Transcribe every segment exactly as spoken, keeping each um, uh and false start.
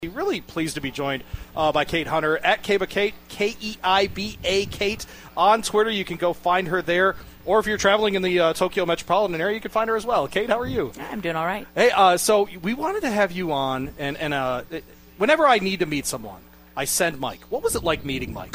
Really pleased to be joined uh, by Kate Hunter at Keiba Kate, K E I B A Kate on Twitter. You can go find her there. Or if you're traveling in the uh, Tokyo metropolitan area, you can find her as well. Kate, how are you? I'm doing all right. Hey, uh, so we wanted to have you on, and, and uh, whenever I need to meet someone, I send Mike. What was it like meeting Mike?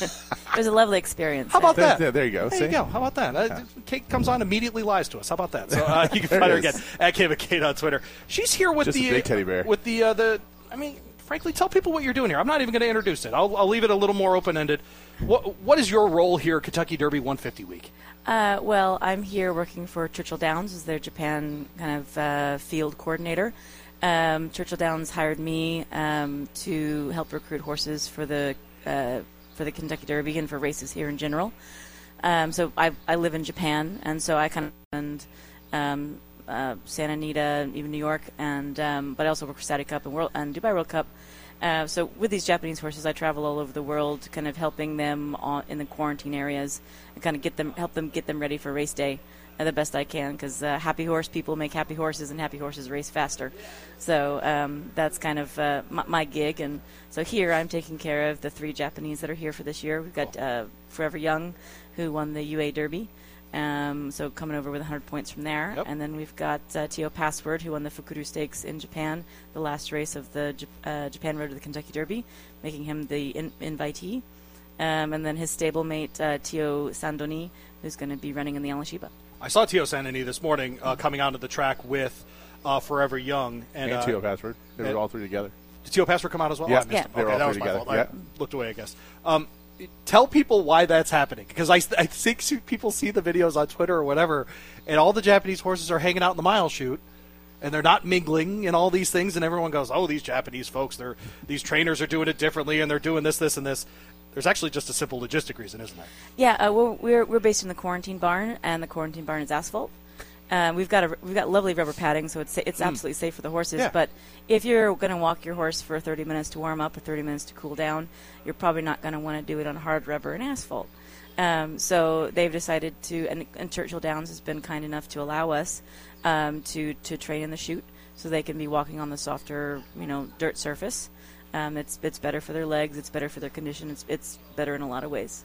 It was a lovely experience. How about that? There, there you go. There See? you go. How about that? Uh, Kate comes on, immediately lies to us. How about that? So uh, you can find her again at Keiba Kate on Twitter. She's here with Just the a big teddy bear. With the uh, the. I mean, frankly, tell people what you're doing here. I'm not even going to introduce it. I'll, I'll leave it a little more open ended. What What is your role here, Kentucky Derby one fifty week? Uh, well, I'm here working for Churchill Downs as their Japan kind of uh, field coordinator. Um, Churchill Downs hired me um, to help recruit horses for the uh, for the Kentucky Derby and for races here in general. Um, so I I live in Japan, and so I kind of and um, uh, Santa Anita, even New York, and um, but I also work for Saudi Cup and World and Dubai World Cup. Uh, so with these Japanese horses, I travel all over the world, kind of helping them on, in the quarantine areas, and kind of get them, help them get them ready for race day uh, the best I can. Because uh, happy horse people make happy horses, and happy horses race faster. So um, that's kind of uh, my, my gig. And so here I'm taking care of the three Japanese that are here for this year. We've got uh, Forever Young, who won the U A Derby. Um, so coming over with one hundred points from there. Yep. And then we've got uh, Tio Password, who won the Fukuru Stakes in Japan, the last race of the J- uh, Japan Road to the Kentucky Derby, making him the in- invitee. Um, and then his stablemate, uh, Tio Sandoni, who's going to be running in the Alashiba. I saw Tio Sandoni this morning uh, coming onto the track with uh, Forever Young. And, And uh, Tio Password. They were and- all three together. Did Tio Password come out as well? Yeah. Oh, I missed Yeah. him. They were Okay, all that was three my together. fault. Yeah. I looked away, I guess. Um, tell people why that's happening, because I, I think people see the videos on Twitter or whatever, and all the Japanese horses are hanging out in the mile chute, and they're not mingling and all these things, and everyone goes, oh, these Japanese folks, they're these trainers are doing it differently, and they're doing this, this, and this. There's actually just a simple logistic reason, isn't there? Yeah, uh, we're, we're we're based in the quarantine barn, and the quarantine barn is asphalt. Uh, we've got a we've got lovely rubber padding, so it's it's absolutely safe for the horses. Yeah. But if you're going to walk your horse for thirty minutes to warm up or thirty minutes to cool down, you're probably not going to want to do it on hard rubber and asphalt. Um, so they've decided to, and, and Churchill Downs has been kind enough to allow us um, to to train in the chute, so they can be walking on the softer, you know, dirt surface. Um, it's it's better for their legs, it's better for their condition, it's it's better in a lot of ways.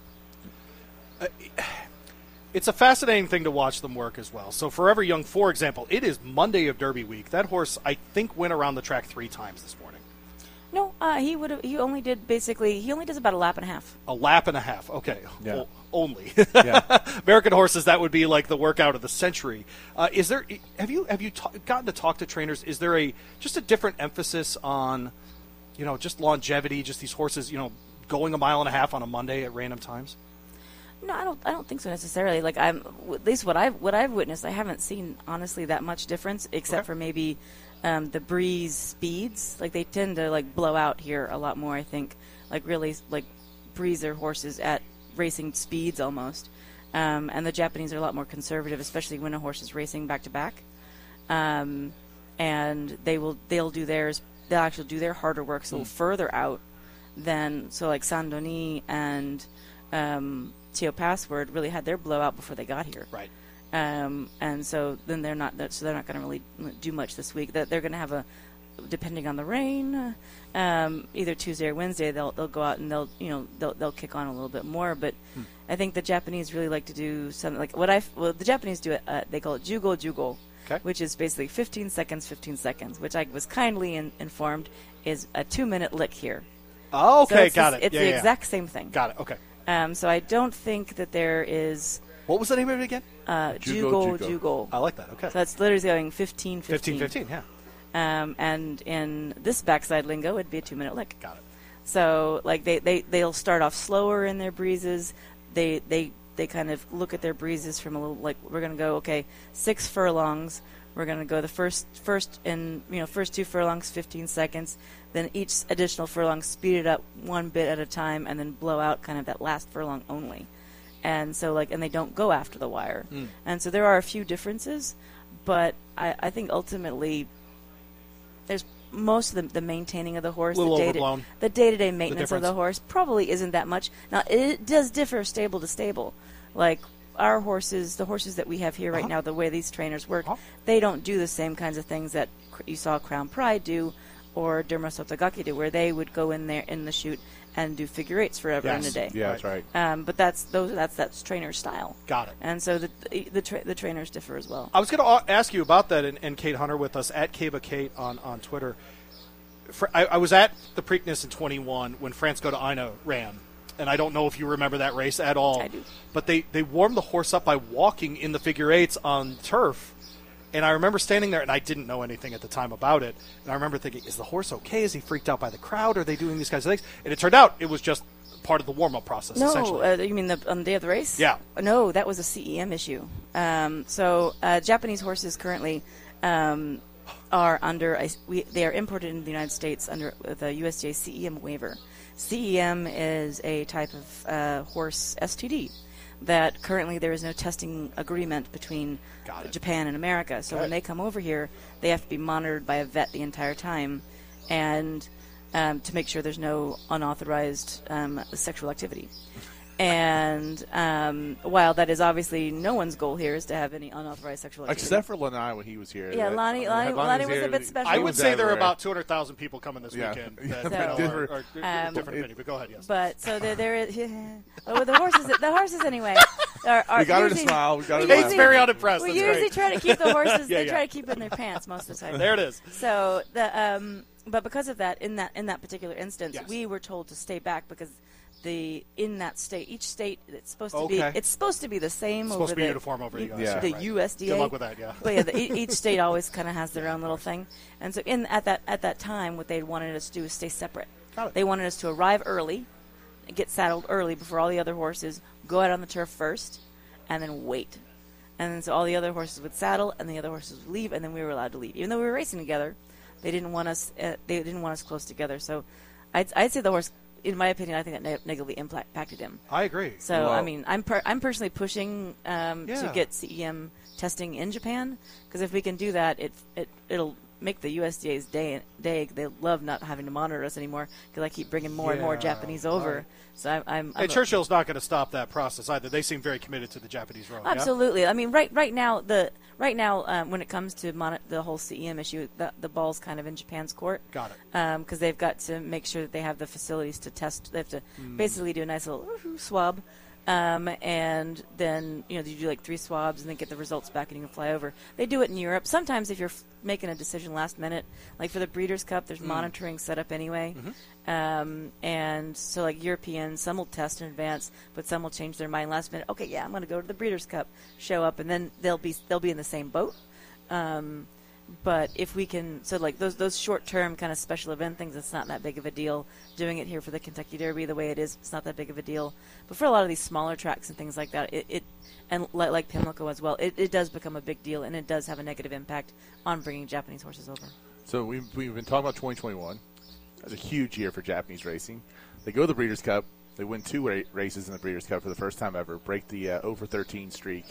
It's a fascinating thing to watch them work as well. So Forever Young, for example, it is Monday of Derby week. That horse, I think, went around the track three times this morning. No, uh, he would he only did basically he only does about a lap and a half. A lap and a half. Okay. Yeah. O- only. Yeah. American horses, that would be like the workout of the century. Uh, is there? Have you have you ta- gotten to talk to trainers? Is there a just a different emphasis on, you know, just longevity, just these horses, you know, going a mile and a half on a Monday at random times? No, I don't. I don't think so necessarily. Like I'm, at least what I've what I've witnessed, I haven't seen honestly that much difference, except Okay. for maybe um, the breeze speeds. Like they tend to like blow out here a lot more. I think like really like breeze their horses at racing speeds almost. Um, and the Japanese are a lot more conservative, especially when a horse is racing back to back. Um, and they will they'll do theirs. They'll actually do their harder works a little further out than so like Sandoni and. Um, Tio Password really had their blowout before they got here, Right. um, and so then they're not so they're not going to really do much this week. That they're going to have a, depending on the rain, um, either Tuesday or Wednesday they'll they'll go out and they'll you know they'll they'll kick on a little bit more. But hmm. I think the Japanese really like to do something like what I well the Japanese do it uh, they call it jugo jugo, Okay. which is basically fifteen seconds, fifteen seconds, which I was kindly in, informed is a two minute lick here. Oh, So okay, it's got the, it. It's yeah, the yeah. exact same thing. Got it. Okay. Um, so I don't think that there is What was the name of it again? uh, Jugo, jugo jugo. jugo. I like that. Okay. So that's literally going fifteen fifteen fifteen. fifteen, yeah. Um, and in this backside lingo, it'd be a two-minute lick. Got it. So like they, they, they'll start off slower in their breezes. They they they kind of look at their breezes from a little like we're gonna go okay six furlongs. We're gonna go the first first in you know first two furlongs fifteen seconds. Then each additional furlong speed it up one bit at a time, and then blow out kind of that last furlong only. And so like and they don't go after the wire. Mm. And so there are a few differences, but I, I think ultimately there's most of the, the maintaining of the horse, Little the overblown. the day-to-day maintenance of difference. the horse probably isn't that much. Now, it does differ stable to stable. Like, our horses, the horses that we have here right Uh-huh. now, the way these trainers work, Uh-huh. they don't do the same kinds of things that cr- you saw Crown Pride do or Derma Sotogake, where they would go in there in the chute and do figure eights forever Yes. in a day. Yeah, that's right. Um, but that's those that's that's trainer style. Got it. And so the the, tra- the trainers differ as well. I was going to ask you about that, and, and Kate Hunter with us at Kaba Kate on, on Twitter. For, I, I was at the Preakness in twenty-one when Francisco de Aina ran, and I don't know if you remember that race at all. I do. But they, they warmed the horse up by walking in the figure eights on turf. And I remember standing there, and I didn't know anything at the time about it. And I remember thinking, is the horse okay? Is he freaked out by the crowd? Are they doing these kinds of things? And it turned out it was just part of the warm-up process, No, essentially. uh, you mean the, on the day of the race? Yeah. No, that was a C E M issue. Um, so uh, Japanese horses currently um, are under, a, we, they are imported into the United States under the U S D A C E M waiver. C E M is a type of uh, horse S T D that currently there is no testing agreement between Japan and America. So Okay. when they come over here, they have to be monitored by a vet the entire time, and um, to make sure there's no unauthorized um, sexual activity. And um, while that is obviously no one's goal here is to have any unauthorized sexual activity. Except for Lanai when he was here. Yeah, That- Lonnie- I Lonnie- mean, Lonnie was here, a bit he- special. I he would was say there are everywhere. about two hundred thousand people coming this Yeah. weekend. Yeah, That, but you know, different- are, are Um, different opinion, but go ahead, yes. But so there, there is. Oh, the horses, the horses anyway. Are, are We got her to usually- smile. We got her we to Kate's laugh. very unimpressed. We That's usually great. try to keep the horses. Yeah, they yeah. try to keep it in their pants most of the time. There it is. So the um, but because of that, in that in that particular instance, Yes. we were told to stay back because the in that state, each state, it's supposed to Okay. be it's supposed to be the same It's over supposed to be the uniform over you guys. Yeah. the right. U S D A. Good luck with that, yeah. But yeah, the, e- each state always kind of has their own little thing, and so in at that at that time, what they wanted us to do is stay separate. Got it. They wanted us to arrive early, get saddled early before all the other horses, go out on the turf first, and then wait. And then so all the other horses would saddle, and the other horses would leave, and then we were allowed to leave. Even though we were racing together, they didn't want us. Uh, they didn't want us close together. So, I'd, I'd say the horse, in my opinion, I think that ne- negatively impla- impacted him. I agree. So Wow. I mean, I'm per- I'm personally pushing um, Yeah. to get C E M testing in Japan, because if we can do that, it it it'll make the U S D A's day day. They love not having to monitor us anymore because I keep bringing more and more Yeah, Japanese over. right. So I'm, I'm, I'm And a- Churchill's not going to stop that process either. They seem very committed to the Japanese road. yeah? Absolutely. I mean, right right now the right now um, when it comes to mon- the whole C E M issue, the, the ball's kind of in Japan's court. Got it. Because they've got to make sure that they have the facilities to test. They have to Hmm. basically do a nice little swab, um, and then you know you do like three swabs and then get the results back and you can fly over. They do it in Europe. Sometimes if you're f- making a decision last minute, like for the Breeders' Cup, there's monitoring set up anyway. Um, and so, like Europeans, some will test in advance, but some will change their mind last minute. Okay, yeah, I'm going to go to the Breeders' Cup, show up, and then they'll be they'll be in the same boat. Um, but if we can, so like those those short term kind of special event things, it's not that big of a deal. Doing it here for the Kentucky Derby the way it is, it's not that big of a deal. But for a lot of these smaller tracks and things like that, it, it and like, like Pimlico as well, it, it does become a big deal, and it does have a negative impact on bringing Japanese horses over. So we've, we've been talking about twenty twenty-one. That's a huge year for Japanese racing. They go to the Breeders' Cup. They win two ra- races in the Breeders' Cup for the first time ever, break the uh, over thirteen streak.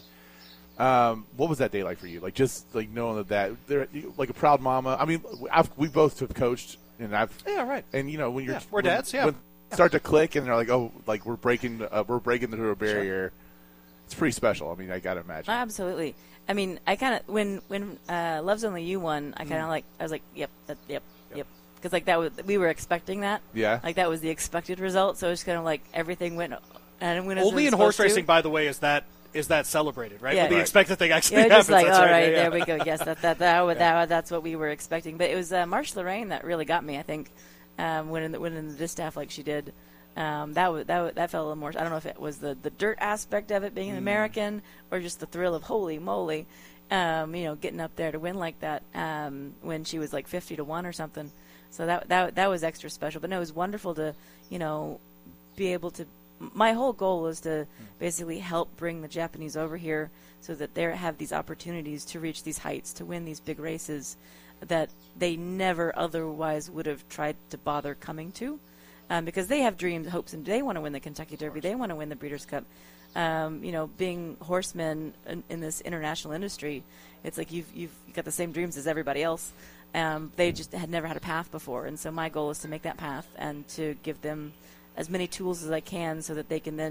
Um, what was that day like for you? Like just like knowing that, that they're like a proud mama. I mean, I've, we both have coached, and I've Yeah, right. and you know when you're Yeah, we're when- dads, yeah. when start to click and they're like, oh, like we're breaking uh, we're breaking through a barrier. It's pretty special. I mean, I gotta imagine. Absolutely. I mean, I kind of when when uh, Love's Only You won, I kind of like I was like, yep, that, yep, yep, because like that was we were expecting that. Yeah. Like that was the expected result. So it's kind of like everything went. And went as Only it in was horse supposed to. racing, by the way, is that is that celebrated, right? Yeah. When the Right. expected thing actually Yeah, happens. just like, That's all right. right, yeah, there yeah. we go. Yes, that that that, would, that that's what we were expecting. But it was uh, Marsh Lorraine that really got me. I think um, winning the, winning the distaff like she did. Um, that was that was, that felt a little more. I don't know if it was the, the dirt aspect of it being an Mm. American or just the thrill of holy moly, um, you know, getting up there to win like that um, when she was like fifty to one or something. So that that that was extra special. But no, it was wonderful to you know be able to. My whole goal was to basically help bring the Japanese over here so that they have these opportunities to reach these heights, to win these big races that they never otherwise would have tried to bother coming to, um, because they have dreams, hopes, and they want to win the Kentucky Derby. They want to win the Breeders' Cup. Um, you know, being horsemen in, in this international industry, it's like you've you've got the same dreams as everybody else. Um, they just had never had a path before, and so my goal is to make that path and to give them as many tools as I can so that they can then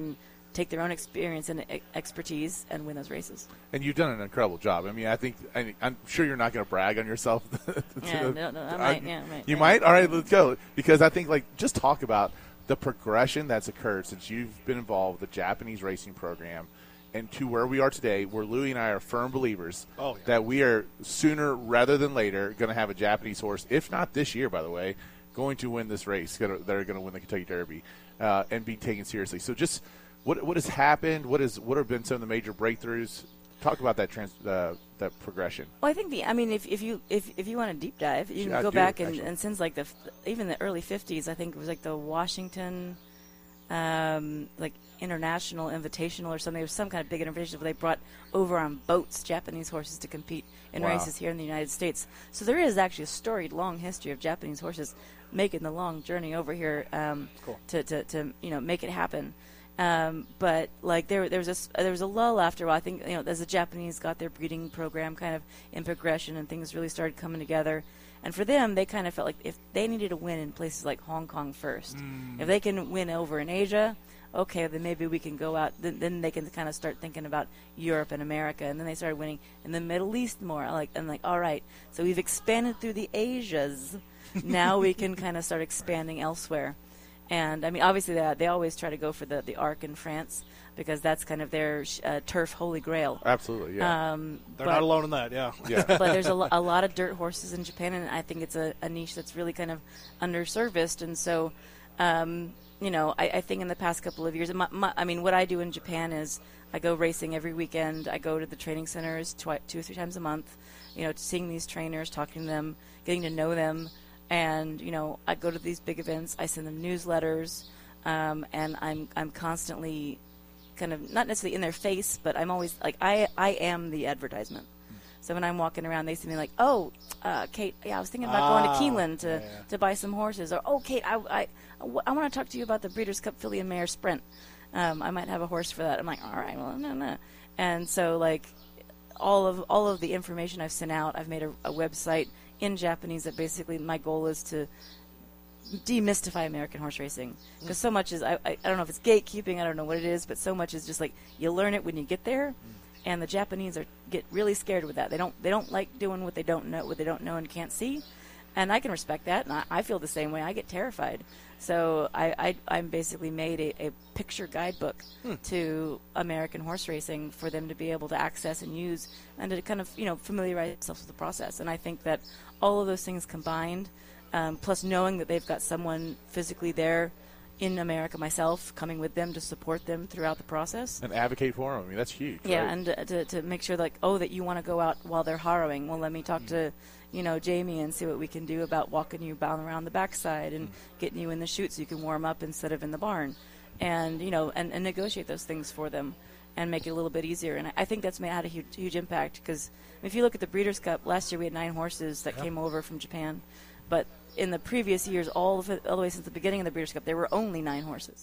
take their own experience and e- expertise and win those races. And you've done an incredible job. I mean, I think I, I'm sure you're not going to brag on yourself. yeah, no, no, I might. Yeah, I might. You yeah. might. All right, let's go. Because I think like just talk about the progression that's occurred since you've been involved with the Japanese racing program, and to where we are today, where Louie and I are firm believers oh, yeah. that we are sooner rather than later going to have a Japanese horse, if not this year, by the way, going to win this race. Gonna, they're going to win the Kentucky Derby uh, and be taken seriously. So just. What what has happened? What is what have been some of the major breakthroughs? Talk about that trans, uh, that progression. Well, I think the I mean, if if you if, if you want to deep dive, you can Yeah, go do, back and, actually. and since like the even the early fifties, I think it was like the Washington, um, like International Invitational or something. There was some kind of big invitation where they brought over on boats Japanese horses to compete in Wow. races here in the United States. So there is actually a storied, long history of Japanese horses making the long journey over here um, Cool. to, to to you know make it happen. Um, but like there, there was a s- there was a lull after a while. I think you know as the Japanese got their breeding program kind of in progression and things really started coming together. And for them, they kind of felt like if they needed to win in places like Hong Kong first, Mm. if they can win over in Asia, okay, then maybe we can go out. Then, then they can kind of start thinking about Europe and America. And then they started winning in the Middle East more. Like and like, all right, so we've expanded through the Asias. Now we can kind of start expanding elsewhere. And, I mean, obviously, they, they always try to go for the, the Arc in France because that's kind of their uh, turf holy grail. Absolutely, yeah. Um, They're but, not alone in that, yeah. yeah. but there's a, lo- a lot of dirt horses in Japan, and I think it's a, a niche that's really kind of underserviced. And so, um, you know, I, I think in the past couple of years, my, my, I mean, what I do in Japan is I go racing every weekend. I go to the training centers twi- two or three times a month, you know, seeing these trainers, talking to them, getting to know them. And, you know, I go to these big events. I send them newsletters, um, and I'm I'm constantly kind of not necessarily in their face, but I'm always like I I am the advertisement. So when I'm walking around, they see me like, oh, uh, Kate, yeah, I was thinking about Ah, going to Keeneland to, yeah, yeah. to buy some horses. Or, oh, Kate, I, I, I want to talk to you about the Breeders' Cup Filly and Mare Sprint. Um, I might have a horse for that. I'm like, all right, well, no, no. And so, like, all of all of the information I've sent out, I've made a, a website in Japanese that basically my goal is to demystify American horse racing. Because so much is, I, I, I don't know if it's gatekeeping, I don't know what it is, but so much is just like you learn it when you get there. And the Japanese are get really scared with that. They don't they don't like doing what they don't know what they don't know and can't see, and I can respect that. And I, I feel the same way. I get terrified. So I, I I'm basically made a, a picture guidebook Hmm. to American horse racing for them to be able to access and use and to kind of you know familiarize themselves with the process. And I think that all of those things combined, um, plus knowing that they've got someone physically there in America myself, coming with them to support them throughout the process. And advocate for them. I mean, that's huge. Yeah, right? and uh, to, to make sure, like, oh, that you want to go out while they're harrowing. Well, let me talk to, you know, Jamie and see what we can do about walking you bound around the backside and getting you in the chute so you can warm up instead of in the barn. And, you know, and, and negotiate those things for them and make it a little bit easier. And I, I think that's made, had a huge, huge impact because if you look at the Breeders' Cup, last year we had nine horses that Yeah. came over from Japan. But in the previous years, all of it, all the way since the beginning of the Breeders' Cup, there were only nine horses.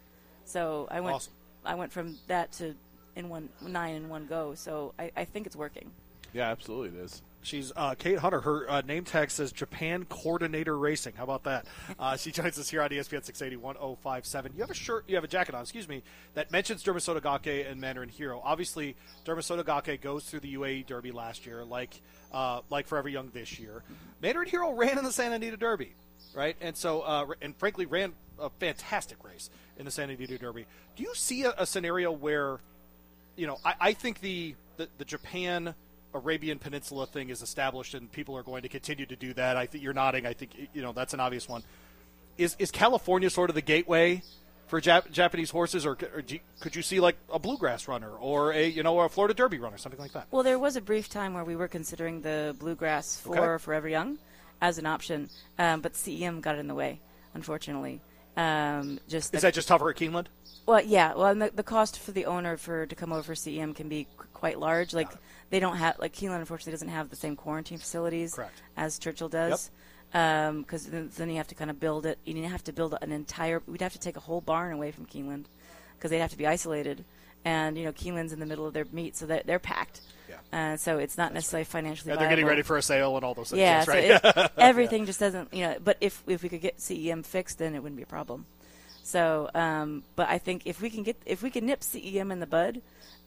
So I went Awesome. I went from that to in one nine in one go. So I, I think it's working. Yeah, absolutely it is. She's uh, Kate Hunter. Her uh, name tag says Japan Coordinator Racing. How about that? Uh, she joins us here on E S P N six eighty, one oh five seven. You have a shirt, you have a jacket on, excuse me, that mentions Dermasoto Gake and Mandarin Hero. Obviously, Dermasoto Gake goes through the U A E Derby last year, like uh, like Forever Young this year. Mandarin Hero ran in the Santa Anita Derby, right? And so, uh, and frankly, ran a fantastic race in the Santa Anita Derby. Do you see a, a scenario where, you know, I, I think the, the, the Japan Arabian Peninsula thing is established and people are going to continue to do that. I think you're nodding. I think, you know, that's an obvious one. Is is California sort of the gateway for Jap- Japanese horses, or, or do you, could you see like a bluegrass runner or a, you know, a Florida Derby runner, something like that? Well, there was a brief time where we were considering the bluegrass for Okay. Forever Young as an option, um, but C E M got in the way, unfortunately. Um, just Is the- that just tougher at Keeneland? Well, yeah. Well, and the, the cost for the owner for to come over for C E M can be qu- quite large. Like they don't have, like Keeneland, unfortunately, doesn't have the same quarantine facilities Correct. as Churchill does. Because then, then you have to kind of build it. You have to build an entire. We'd have to take a whole barn away from Keeneland because they'd have to be isolated. And you know, Keeneland's in the middle of their meet, so they're, they're packed. Yeah. Uh, so it's not necessarily financially. And they're getting viable. ready for a sale and all those things. Yeah, That's right. so it, everything just doesn't, you know. But if if we could get C E M fixed, then it wouldn't be a problem. So, um, but I think if we can get if we can nip C E M in the bud,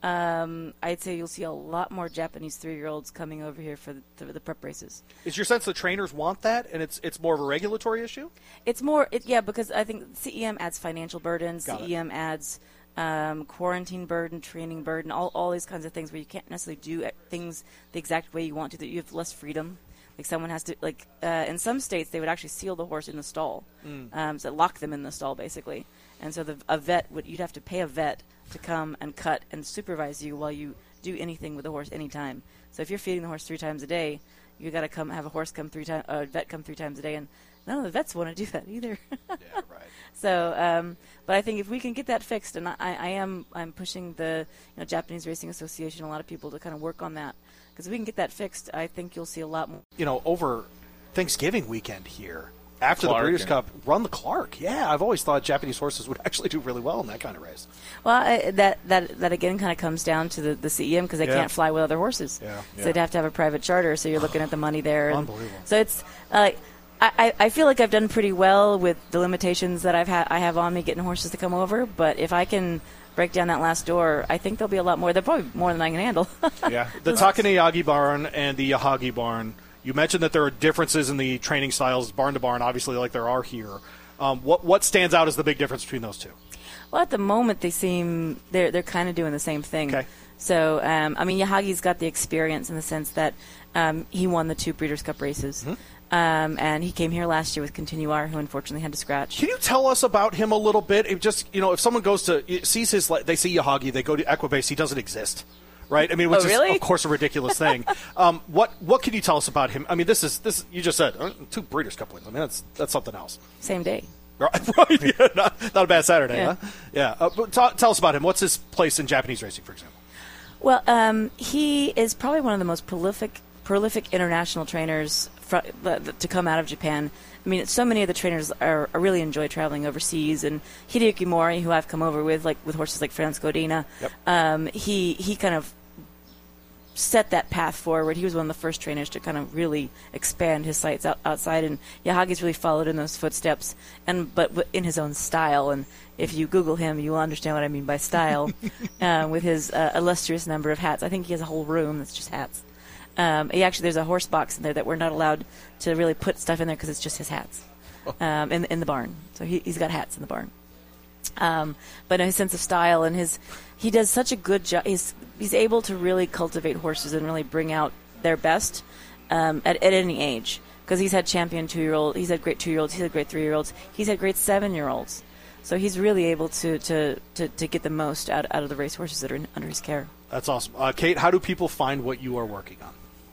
um, I'd say you'll see a lot more Japanese three-year-olds coming over here for the, for the prep races. Is your sense the trainers want that, and it's it's more of a regulatory issue? It's more, it, yeah, because I think C E M adds financial burden. Got C E M it. adds um, quarantine burden, training burden, all all these kinds of things where you can't necessarily do things the exact way you want to. That you have less freedom. Like someone has to, like uh, in some states, they would actually seal the horse in the stall, mm. um, so lock them in the stall basically. And so the, a vet would you'd have to pay a vet to come and cut and supervise you while you do anything with the horse anytime. So if you're feeding the horse three times a day, you got to come have a horse come three times, a vet come three times a day, and none of the vets want to do that either. Yeah, right. So, um, but I think if we can get that fixed, and I, I am I'm pushing the you know, Japanese Racing Association, a lot of people to kind of work on that. Because if we can get that fixed, I think you'll see a lot more. You know, over Thanksgiving weekend here, after Clark the Breeders' and- Cup, run the Clark. Yeah, I've always thought Japanese horses would actually do really well in that kind of race. Well, I, that that that again kind of comes down to the, the C E M because they Yeah. can't fly with other horses. Yeah. So Yeah. they'd have to have a private charter. So you're looking at the money there. And Unbelievable. So it's uh, I, I I feel like I've done pretty well with the limitations that I've had I have on me getting horses to come over. But if I can break down that last door, I think there'll be a lot more. There'll probably be more than I can handle. Yeah. The Takaneyagi barn and the Yahagi barn, you mentioned that there are differences in the training styles, barn to barn, obviously, like there are here. Um, what what stands out as the big difference between those two? Well, at the moment, they seem they're they're kind of doing the same thing. Okay. So, um, I mean, Yahagi's got the experience in the sense that um, he won the two Breeders' Cup races, Mm-hmm. um, and he came here last year with Continuar, who unfortunately had to scratch. Can you tell us about him a little bit? It just, you know, if someone goes to sees his, they see Yahagi, they go to Equibase, he doesn't exist, right? I mean, which Oh, really? is of course a ridiculous thing. um, what what can you tell us about him? I mean, this is this you just said uh, two Breeders' Cup wins. I mean, that's that's something else. Same day. Right? Yeah, not, not a bad Saturday, Yeah. huh? Yeah. Uh, but t- tell us about him. What's his place in Japanese racing, for example? Well, um, he is probably one of the most prolific prolific international trainers fr- the, the, to come out of Japan. I mean, so many of the trainers are, are really enjoy traveling overseas, and Hideyuki Mori, who I've come over with, like with horses like Franz Godina, Yep. um, he he kind of set that path forward. He was one of the first trainers to kind of really expand his sights out, outside, and Yahagi's really followed in those footsteps, and but w- in his own style. And if you Google him, you will understand what I mean by style, uh, with his uh, illustrious number of hats. I think he has a whole room that's just hats. Um, he actually, there's a horse box in there that we're not allowed to really put stuff in there because it's just his hats um, in in the barn. So he, he's got hats in the barn. Um, but his sense of style and his, he does such a good job. He's he's able to really cultivate horses and really bring out their best um, at at any age. Because he's had champion two-year-old, he's had great two-year-olds, he's had great three-year-olds, he's had great seven-year-olds. So he's really able to to, to, to get the most out out of the race horses that are in, under his care. That's awesome. Uh, Kate, how do people find what you are working on?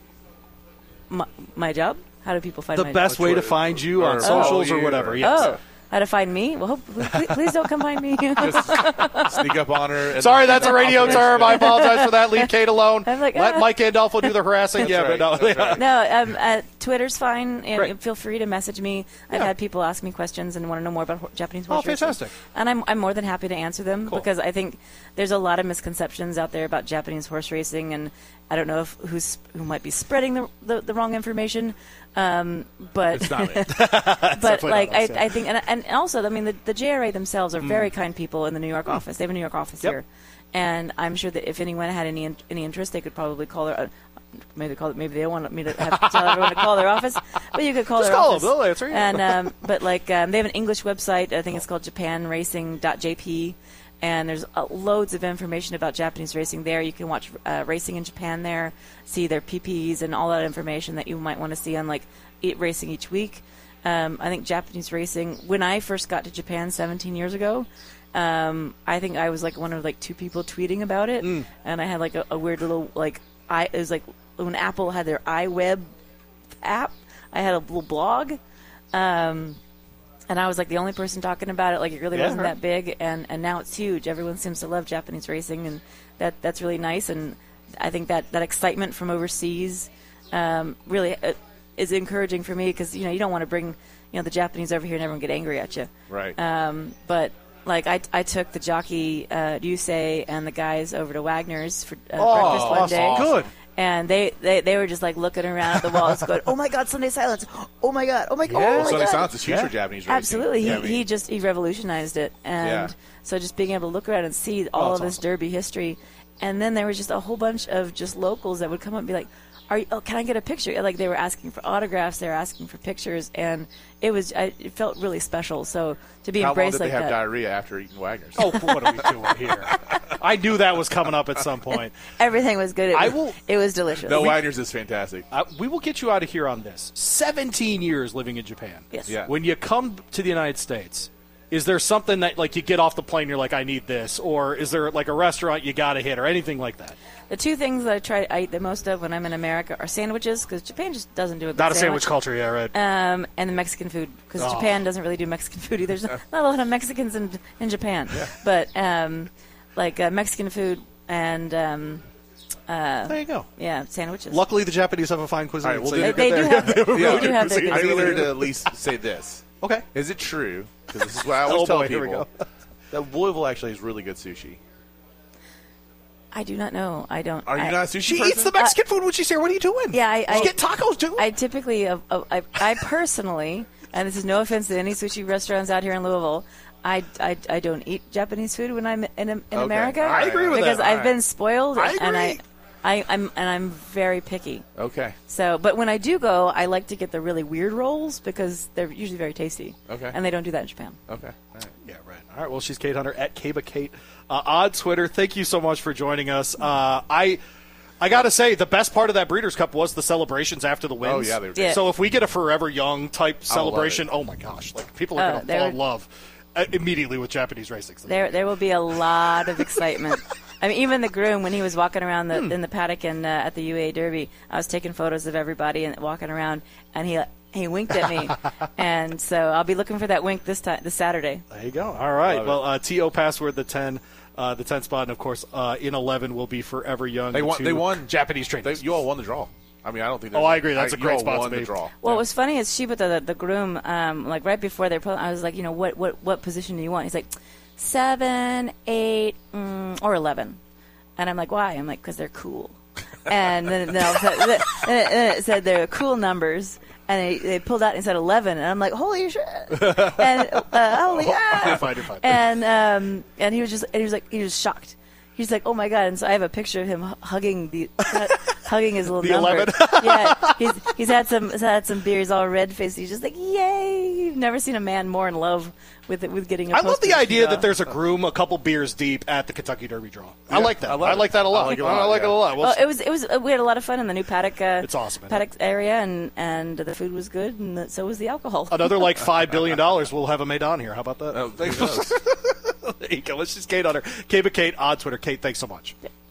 My, my job? How do people find The my best job? way to find you on Or socials follow or you whatever. or- Yes. Oh, how to find me? Well, hope, please, please don't come find me. Just sneak up on her. And Sorry, that's a radio term. I apologize for that. Leave Kate alone. I'm like, Let ah. Mike Gandolfo do the harassing. That's yeah, right, but no. that's right. No, um, uh, Twitter's fine. You know, Great. feel free to message me. I've Yeah. had people ask me questions and want to know more about ho- Japanese Oh, horse racing. fantastic. And I'm I'm more than happy to answer them Cool. because I think there's a lot of misconceptions out there about Japanese horse racing, and I don't know if who's who might be spreading the the, the wrong information. Um, but It's not me. but definitely like not I, us, yeah. I think and, and also I mean the, the J R A themselves are very kind people in the New York office. They have a New York office Yep. here, and I'm sure that if anyone had any in- any interest, they could probably call their. Uh, maybe call it. Maybe they don't want me to have to tell everyone to call their office, but you could call Just their call office. them. They'll answer you. And um, but like um, they have an English website. I think it's called japan racing dot j p. And there's uh, loads of information about Japanese racing there. You can watch uh, racing in Japan there, see their P Ps and all that information that you might want to see on like e- racing each week. Um, I think Japanese racing, when I first got to Japan seventeen years ago, um, I think I was like one of like two people tweeting about it, Mm. and I had like a, a weird little like I it was like when Apple had their iWeb app, I had a little blog. Um, And I was like the only person talking about it. Like it really Yeah, wasn't right. that big, and, and now it's huge. Everyone seems to love Japanese racing, and that that's really nice. And I think that, that excitement from overseas um, really uh, is encouraging for me because you know you don't want to bring you know the Japanese over here and everyone get angry at you. Right. Um, but like I, I took the jockey uh, Ryusei and the guys over to Wagner's for uh, Oh, breakfast one awesome. day. Good. And they, they, they were just like looking around at the walls, going, "Oh my God, Sunday Silence! Oh my God! Oh my God! Yeah, oh my Sunday God!" Silence is huge Yeah. for Japanese racing. Absolutely, he, Yeah, I mean, he just he revolutionized it, and Yeah. so just being able to look around and see all Oh, of that's this awesome. Derby history, and then there was just a whole bunch of just locals that would come up and be like, "Are you, oh, can I get a picture?" Like they were asking for autographs, they were asking for pictures, and it was I, it felt really special. So to be how long embraced did they like have that. diarrhea after eating Wagner's? Oh, what are we doing here? I knew that was coming up at some point. Everything was good. It I was, will- It was delicious. no, Wagner's is fantastic. Uh, we will get you out of here on this. seventeen years living in Japan. Yes. Yeah. When you come to the United States, is there something that, like, you get off the plane, you're like, I need this? Or is there, like, a restaurant you got to hit or anything like that? The two things that I try I eat the most of when I'm in America are sandwiches, because Japan just doesn't do a good Not a sandwich sandwich culture, yeah, right. Um, and the Mexican food, because Oh. Japan doesn't really do Mexican food either. There's not a lot of Mexicans in in Japan, but um, like uh, Mexican food and um, there you go. yeah, sandwiches. Luckily, the Japanese have a fine cuisine. All right, we'll so do you they, get they there. do have the, Yeah. they do have their I need good her food. to at least say this. Okay. Is it true? Because this is what I always Oh, tell boy, here we people. go. That Louisville actually has really good sushi. I do not know. I don't. Are you I, not a sushi She person? eats the Mexican food when she's here. What are you doing? Yeah, I- Just I- get tacos, too. I typically, uh, uh, I, I personally, and this is no offense to any sushi restaurants out here in Louisville, I, I, I don't eat Japanese food when I'm in, in America. I agree with because that. I've All been right. spoiled, I and I, agree. I, I'm and I'm very picky. Okay. So, but when I do go, I like to get the really weird rolls because they're usually very tasty. Okay. And they don't do that in Japan. Okay. All right. Yeah, right. All right. Well, she's Kate Hunter at Kaba Kate uh, on Twitter. Thank you so much for joining us. Uh, I I got to say, the best part of that Breeders' Cup was the celebrations after the wins. Oh, yeah, they were Yeah. So if we get a Forever Young type love celebration, it. oh my gosh, like people are Oh, going to they fall were- in love uh, immediately with Japanese racing. There, there will be a lot of excitement. I mean, even the groom, when he was walking around the, in the paddock and uh, at the U A Derby, I was taking photos of everybody and walking around, and he he winked at me, and so I'll be looking for that wink this time, this Saturday. There you go. All right. Love it. Well, uh, T O password the ten, uh, the ten spot, and of course uh, in eleven will be Forever Young. They and won. two They won. Japanese They, trainers. you all won the draw. I mean, I don't think. Oh, there's- I agree. That's a you great all spot to won be. the draw. What Yeah. was funny is Shibata, the, the groom, um, like right before they put, I was like, you know, what what what position do you want? He's like, seven, eight, mm, or eleven. And I'm like, why? I'm like, because they're cool. And then, then, all of a sudden- then it- then it said they're cool numbers. And they, they pulled out and said eleven. And I'm like, holy shit. And, uh, holy, ah. You're fine, you're fine. And, um, and he was just, and he was like, he was shocked. He's like, oh my God. And so I have a picture of him hu- hugging the, hugging his little The number. eleven? Yeah. He's, he's had some, he's had some beers all red faced. He's just like, yay. You've never seen a man more in love with it, with getting a I love the postage idea draw. that there's a groom a couple beers deep at the Kentucky Derby draw. I like that. I I, love like it. that a lot. I like it a lot, I like it a yeah. lot. Well, Well, it was it was uh, we had a lot of fun in the new paddock. Uh, It's awesome, isn't paddock area, and and the food was good, and the, so was the alcohol. another like five billion dollars. We'll have him made on here. How about that? Oh, thank you. There you go. Let's just Kate on her. Kate Kate on Twitter. Kate, thanks so much.